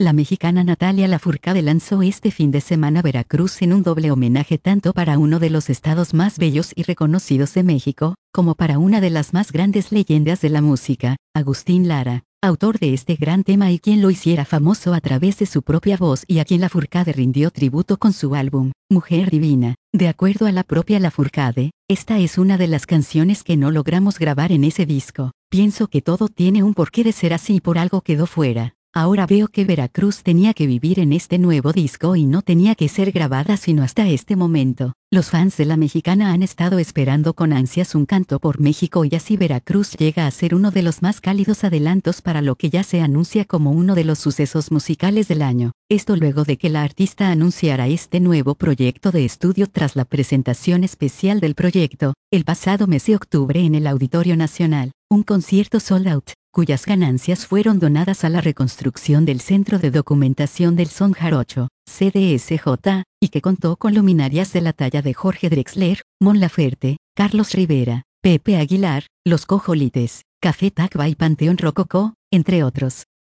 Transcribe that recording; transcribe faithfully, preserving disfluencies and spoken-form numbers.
La mexicana Natalia Lafourcade lanzó este fin de semana Veracruz en un doble homenaje tanto para uno de los estados más bellos y reconocidos de México, como para una de las más grandes leyendas de la música, Agustín Lara, autor de este gran tema y quien lo hiciera famoso a través de su propia voz y a quien Lafourcade rindió tributo con su álbum, Mujer Divina. De acuerdo a la propia Lafourcade, esta es una de las canciones que no logramos grabar en ese disco. Pienso que todo tiene un porqué de ser así y por algo quedó fuera. Ahora veo que Veracruz tenía que vivir en este nuevo disco y no tenía que ser grabada sino hasta este momento. Los fans de la mexicana han estado esperando con ansias un canto por México y así Veracruz llega a ser uno de los más cálidos adelantos para lo que ya se anuncia como uno de los sucesos musicales del año. Esto luego de que la artista anunciara este nuevo proyecto de estudio tras la presentación especial del proyecto, el pasado mes de octubre en el Auditorio Nacional, un concierto sold out, cuyas ganancias fueron donadas a la reconstrucción del Centro de Documentación del Son Jarocho, C D S J, y que contó con luminarias de la talla de Jorge Drexler, Mon Laferte, Carlos Rivera, Pepe Aguilar, Los Cojolites, Café Tacuba y Panteón Rococó, entre otros.